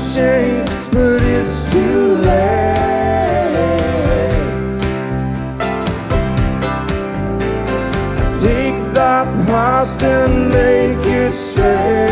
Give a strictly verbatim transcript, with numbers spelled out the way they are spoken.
change, but it's too late. Take that past and make it straight.